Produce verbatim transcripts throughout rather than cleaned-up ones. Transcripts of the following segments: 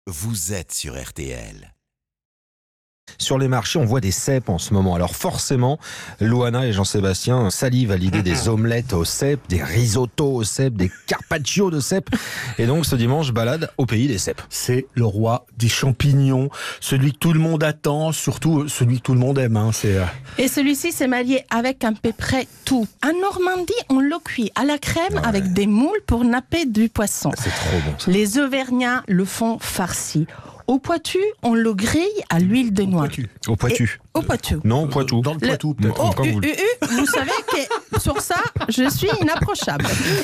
Vous êtes sur R T L. Sur les marchés, on voit des cèpes en ce moment. Alors forcément, Loana et Jean-Sébastien salivent à l'idée des omelettes aux cèpes, des risottos aux cèpes, des carpaccio de cèpes. Et donc ce dimanche, balade au pays des cèpes. C'est le roi des champignons, celui que tout le monde attend, surtout celui que tout le monde aime. Hein. C'est, euh... Et celui-ci s'est marié avec à peu près tout. En Normandie, on le cuit à la crème ouais. avec des moules pour napper du poisson. C'est trop bon ça. Les Auvergnats le font farci. Au Poitou, on le grille à l'huile de noix. Au Poitou. Et au Poitou. Non, au Poitou. Dans le Poitou, le... peut-être. Oh, u, u, u, vous savez que sur ça, je suis inapprochable.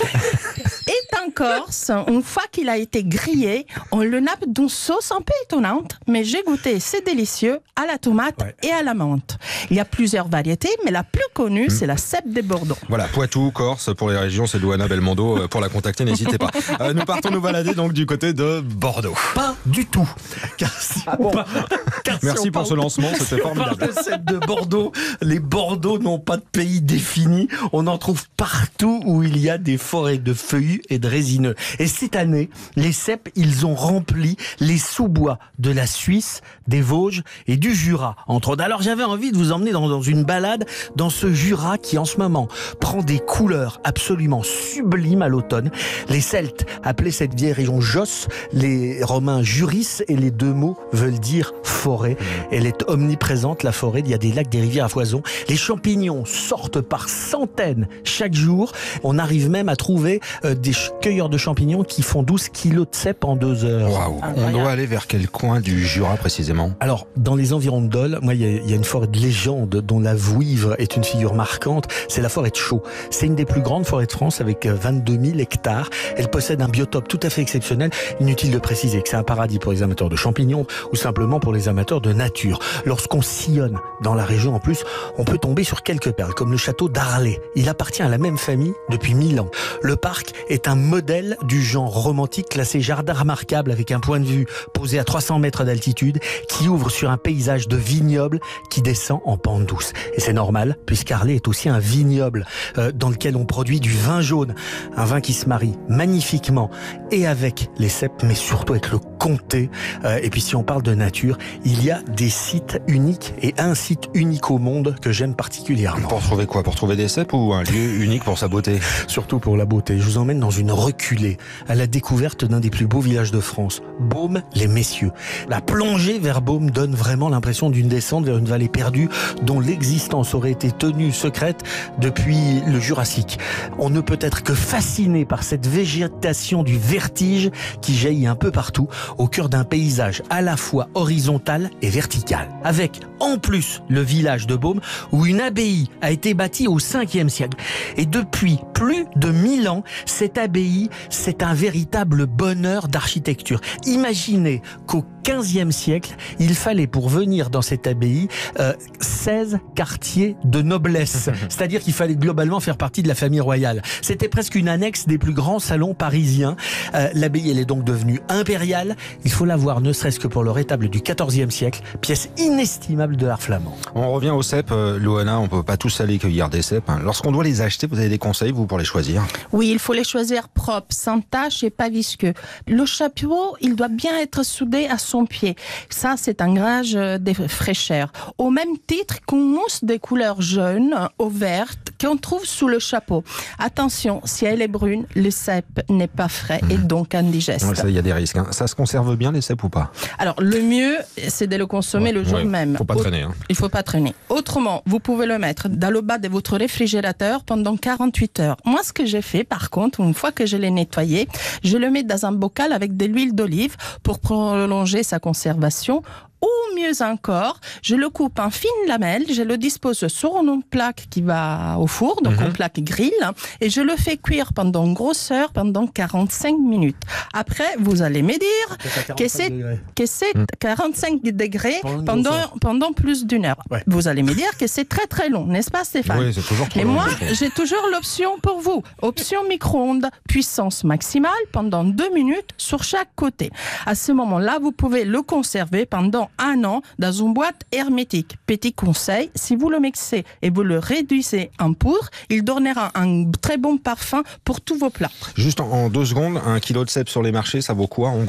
Et en Corse, une fois qu'il a été grillé, on le nappe d'une sauce un peu étonnante, mais j'ai goûté, c'est délicieux, à la tomate ouais. et à la menthe. Il y a plusieurs variétés, mais la plus connue, mmh. c'est la cèpe des Bordeaux. Voilà, Poitou, Corse, pour les régions, c'est Loana Belmondo. Pour la contacter, n'hésitez pas. Euh, nous partons nous balader donc du côté de Bordeaux. Pas du tout. Car si ah bon parle, car Merci si pour parle, ce lancement, c'était formidable. On parle de cèpe de Bordeaux. Les Bordeaux n'ont pas de pays défini. On en trouve partout où il y a des forêts de feuillus et de résineux. Et cette année, les cèpes, ils ont rempli les sous-bois de la Suisse, des Vosges et du Jura, entre autres. Alors j'avais envie de vous emmener dans, dans une balade dans ce Jura qui, en ce moment, prend des couleurs absolument sublimes à l'automne. Les Celtes appelaient cette vieille région Josse, les Romains Juris, et les deux mots veulent dire forêt. Elle est omniprésente, la forêt. Il y a des lacs, des rivières à foison. Les champignons sortent par centaines chaque jour. On arrive même à trouver euh, des cueilleurs de champignons qui font douze kilos de cèpes en deux heures. Waouh. On doit aller vers quel coin du Jura précisément ? Alors, dans les environs de Dole, moi, il y, y a une forêt de légende dont la vouivre est une figure marquante. C'est la forêt de Chaux. C'est une des plus grandes forêts de France avec vingt-deux mille hectares. Elle possède un biotope tout à fait exceptionnel. Inutile de préciser que c'est un paradis pour les amateurs de champignons ou simplement pour les amateurs de nature. Lorsqu'on sillonne dans la région, en plus, on peut tomber sur quelques perles, comme le château d'Arlay. Il appartient à la même famille depuis mille ans. Le parc est un modèle du genre romantique classé jardin remarquable avec un point de vue posé à trois cents mètres d'altitude qui ouvre sur un paysage de vignobles qui descend en pente douce. Et c'est normal, puisqu'Arlay est aussi un vignoble euh, dans lequel on produit du vin jaune. Un vin qui se marie magnifiquement et avec les cèpes, mais surtout avec le comté. Euh, et puis si on parle de nature, il y a des sites uniques et un site unique au monde que j'aime particulièrement. Pour trouver quoi ? Pour trouver des cèpes ou un lieu unique pour sa beauté ? Surtout pour la beauté. Je vous emmène dans une reculée à la découverte d'un des plus beaux villages de France, Baume-les-Messieurs. La plongée vers Baume donne vraiment l'impression d'une descente vers une vallée perdue dont l'existence aurait été tenue secrète depuis le Jurassique. On ne peut être que fasciné par cette végétation du vertige qui jaillit un peu partout au cœur d'un paysage à la fois horizontal et vertical. Avec en plus le village de Baume où une abbaye a été bâtie au cinquième siècle. Et depuis plus de mille ans, cette abbaye, c'est un véritable bonheur d'architecture. Imaginez qu'au quinzième siècle, il fallait pour venir dans cette abbaye euh, seize quartiers de noblesse. C'est-à-dire qu'il fallait globalement faire partie de la famille royale. C'était presque une annexe des plus grands salons parisiens. Euh, l'abbaye, elle est donc devenue impériale. Il faut la voir, ne serait-ce que pour le rétable du quatorzième siècle, pièce inestimable de l'art flamand. On revient aux cèpes. Euh, Loana, on ne peut pas tous aller cueillir des cèpes. Hein. Lorsqu'on doit les acheter, vous avez des conseils, vous, pour les choisir ? Oui, il faut les choisir propres, sans tache et pas visqueux. Le chapeau, il doit bien être soudé à son pied. Ça, c'est un gage de fraîcheur. Au même titre qu'une mousse de couleur jaune ou verte qu'on trouve sous le chapeau. Attention, si elle est brune, le cèpe n'est pas frais et donc indigeste. Ouais, ça, il y a des risques. Hein. Ça se conserve bien, les cèpes, ou pas ? Alors, le mieux, c'est de le consommer ouais, le jour ouais, même. Il ne faut pas traîner. Hein. Il ne faut pas traîner. Autrement, vous pouvez le mettre dans le bas de votre réfrigérateur pendant quarante-huit heures. Moi, ce que j'ai fait, par contre, une fois que je l'ai nettoyé, je le mets dans un bocal avec de l'huile d'olive pour prolonger sa conservation. Ou mieux encore, je le coupe en fines lamelles, je le dispose sur une plaque qui va au four, donc mm-hmm. une plaque grill, et je le fais cuire pendant une grosse heure, pendant quarante-cinq minutes. Après, vous allez me dire que c'est, que c'est mm. quarante-cinq degrés pendant, pendant plus d'une heure. Ouais. Vous allez me dire que c'est très très long, n'est-ce pas Stéphane ? Oui, c'est toujours trop Et long. moi, j'ai toujours l'option pour vous. Option micro-ondes, puissance maximale pendant deux minutes sur chaque côté. À ce moment-là, vous pouvez le conserver pendant un an dans une boîte hermétique. Petit conseil, si vous le mixez et vous le réduisez en poudre, il donnera un très bon parfum pour tous vos plats. Juste en, en deux secondes, un kilo de cèpes sur les marchés, ça vaut quoi en gros ?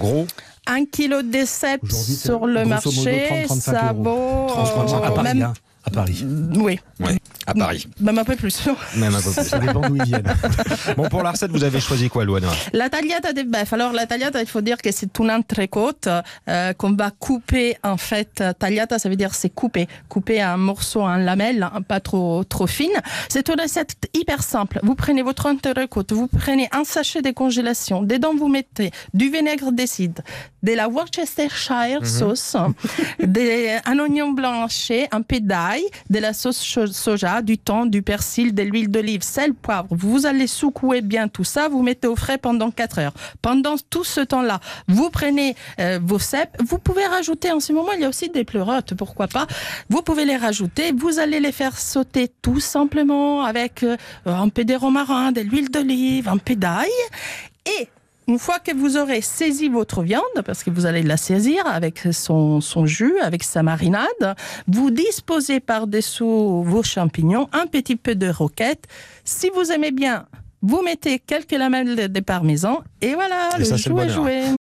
un kilo de cèpes Aujourd'hui, c'est sur le grosso modo marché, trente à trente-cinq ça euros. vaut... trente à trente-cinq à euh, Paris, même- hein, à Paris. Oui, Ouais, à Paris. même un peu plus. Même un peu plus. Ça dépend d'où ils viennent. Bon, pour la recette, vous avez choisi quoi, Loana? La tagliata de bœuf. Alors, la tagliata, il faut dire que c'est une entrecôte euh, qu'on va couper, en fait. Tagliata, ça veut dire c'est couper. Couper un morceau en lamelles, hein, pas trop, trop fine. C'est une recette hyper simple. Vous prenez votre entrecôte, vous prenez un sachet de congélation. Dedans, vous mettez du vinaigre de cidre, de la Worcestershire sauce, des, un oignon blanc haché, un peu d'ail, de la sauce cho- soja, du thon, du persil, de l'huile d'olive, sel, poivre. Vous allez secouer bien tout ça, vous mettez au frais pendant quatre heures. Pendant tout ce temps-là, vous prenez euh, vos cèpes. Vous pouvez rajouter, en ce moment, il y a aussi des pleurotes, pourquoi pas. Vous pouvez les rajouter. Vous allez les faire sauter tout simplement avec euh, un peu de romarin, de l'huile d'olive, un peu d'ail. Et une fois que vous aurez saisi votre viande, parce que vous allez la saisir avec son, son jus, avec sa marinade, vous disposez par-dessous vos champignons un petit peu de roquette. Si vous aimez bien, vous mettez quelques lamelles de parmesan et voilà, Et le ça, c'est le jus est bonheur. joué.